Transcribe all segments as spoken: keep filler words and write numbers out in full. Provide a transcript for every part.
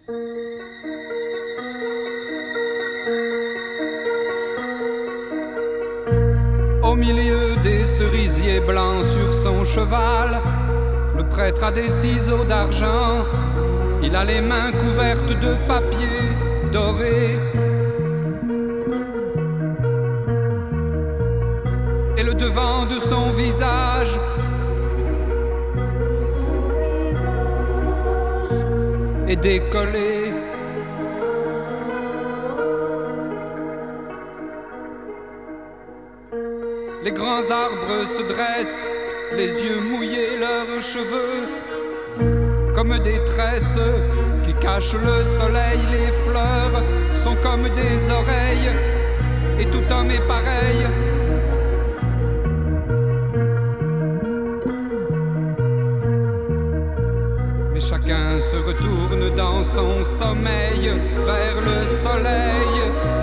Au milieu des cerisiers blancs sur son cheval, le prêtre a des ciseaux d'argent. Il a les mains couvertes de papier doré. Et le devant de son visage est décollé. Les grands arbres se dressent, les yeux mouillés, leurs cheveux comme des tresses qui cachent le soleil. Les fleurs sont comme des oreilles et tout homme est pareil. Mais chacun se retourne dans son sommeil vers le soleil.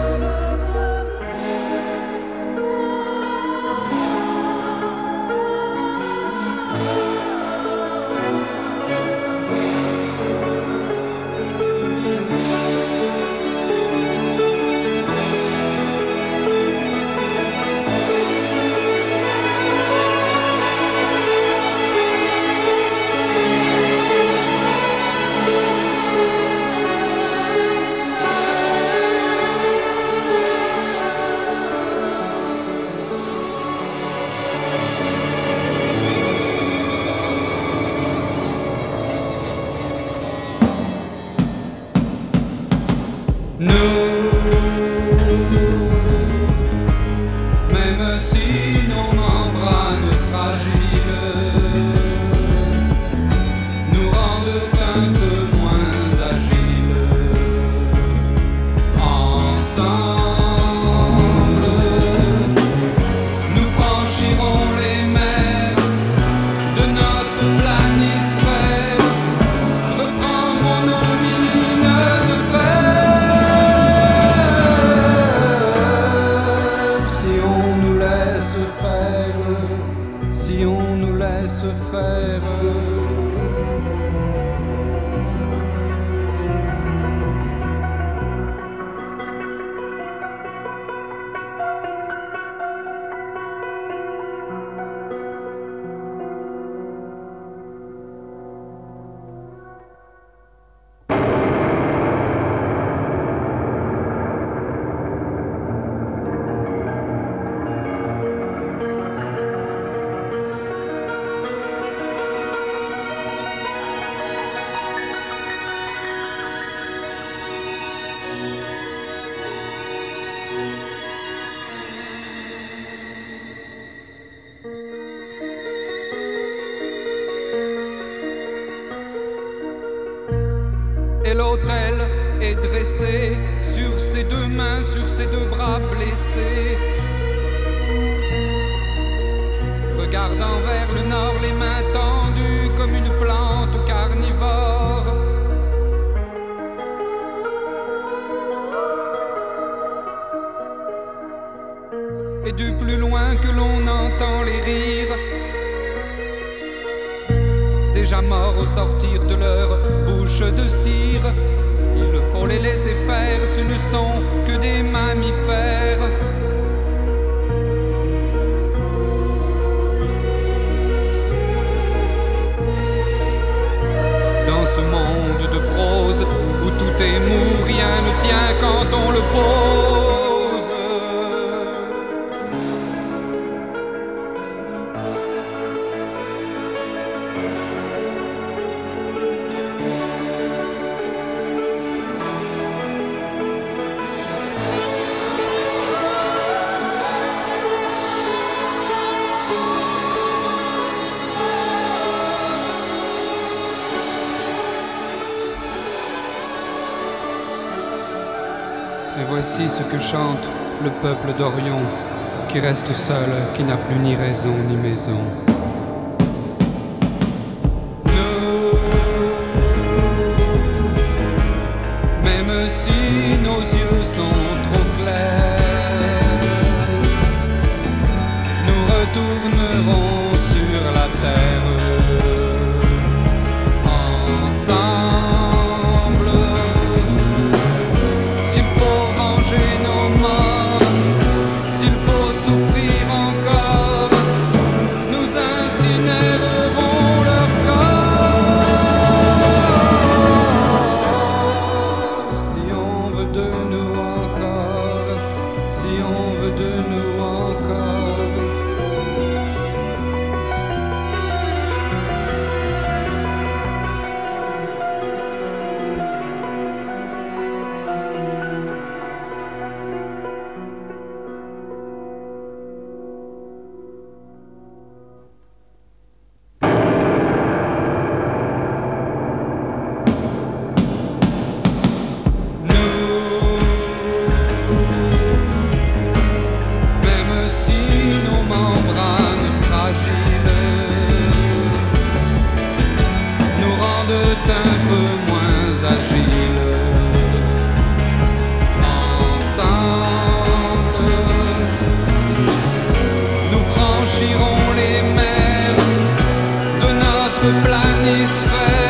Et l'autel est dressé sur ses deux mains, sur ses deux bras blessés. Regardant vers le nord, les mains tendues comme une plante carnivore. Et du plus loin que l'on entend les rires, déjà morts au sortir de leur bouche de cire. Il faut les laisser faire, ce ne sont que des mammifères. Dans ce monde de prose où tout est mou, rien ne tient quand on le pose. Et voici ce que chante le peuple d'Orion, qui reste seul, qui n'a plus ni raison ni maison. Nous, même si nos yeux sont trop clairs, nous retournerons sur la terre ensemble. rendent un peu moins agiles. Ensemble, nous franchirons les mers de notre planisphère.